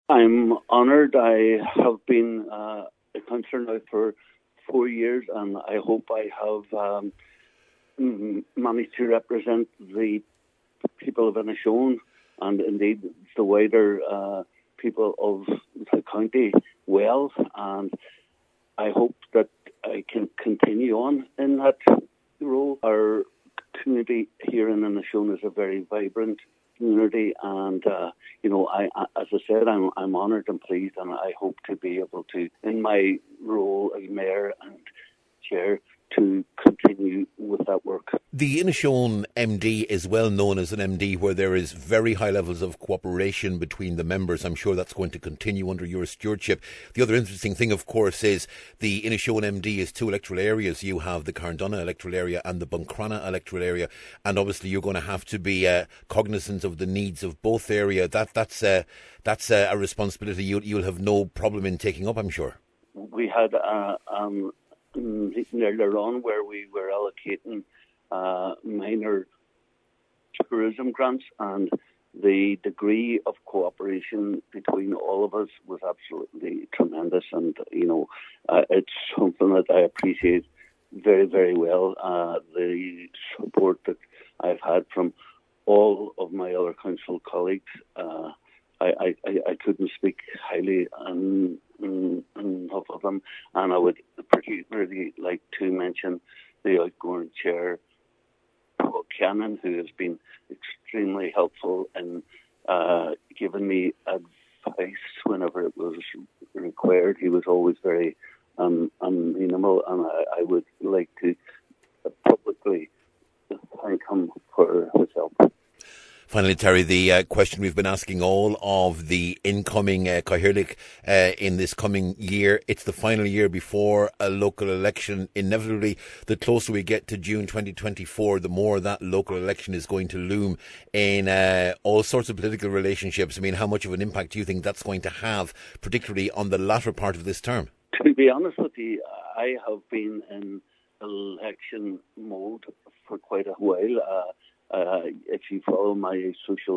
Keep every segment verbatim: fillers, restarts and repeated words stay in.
I'm honoured. I have been uh, a councillor now for four years, and I hope I have um, m- managed to represent the people of Inishowen and indeed the wider uh, people of the county well. And I hope that I can continue on in that role. Our community here in Inishowen is a very vibrant community, and uh, you know, I, I, as I said, I'm I'm honoured and pleased, and I hope to be able to, in my role as mayor and chair, to continue with that work. The Inishowen M D is well known as an M D where there is very high levels of cooperation between the members. I'm sure that's going to continue under your stewardship. The other interesting thing, of course, is the Inishowen M D is two electoral areas. You have the Carndonagh electoral area and the Buncrana electoral area, and obviously you're going to have to be uh, cognizant of the needs of both areas. That that's uh, that's uh, a responsibility you, you'll have no problem in taking up, I'm sure. We had uh, um, earlier on where we were allocating Uh, minor tourism grants, and the degree of cooperation between all of us was absolutely tremendous, and you know uh, it's something that I appreciate very, very well. Uh, the support that I've had from all of my other council colleagues, uh, I, I, I couldn't speak highly um, enough of them, and I would particularly like to mention the outgoing chair, Paul Cannon, who has been extremely helpful in uh, giving me advice whenever it was required. He was always very um, amenable, and I, I would like to publicly thank him for his help. Finally, Terry, the uh, question we've been asking all of the incoming uh, Cathaoirleach uh, in this coming year. It's the final year before a local election. Inevitably, the closer we get to June twenty twenty-four, the more that local election is going to loom in uh, all sorts of political relationships. I mean, how much of an impact do you think that's going to have, particularly on the latter part of this term? To be honest with you, I have been in election mode for quite a while. Uh, Uh, if you follow my social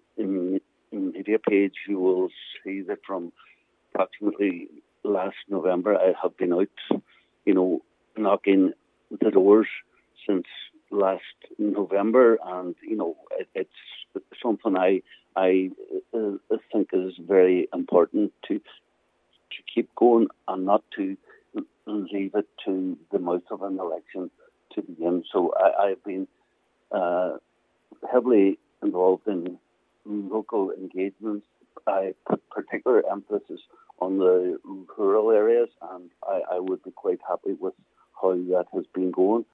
media page, you will see that from approximately last November, I have been out, you know, knocking the doors since last November, and you know, it, it's something I I uh, think is very important to to keep going and not to leave it to the mouth of an election to begin. So I, I've been Uh, heavily involved in local engagements. I put particular emphasis on the rural areas, and I, I would be quite happy with how that has been going.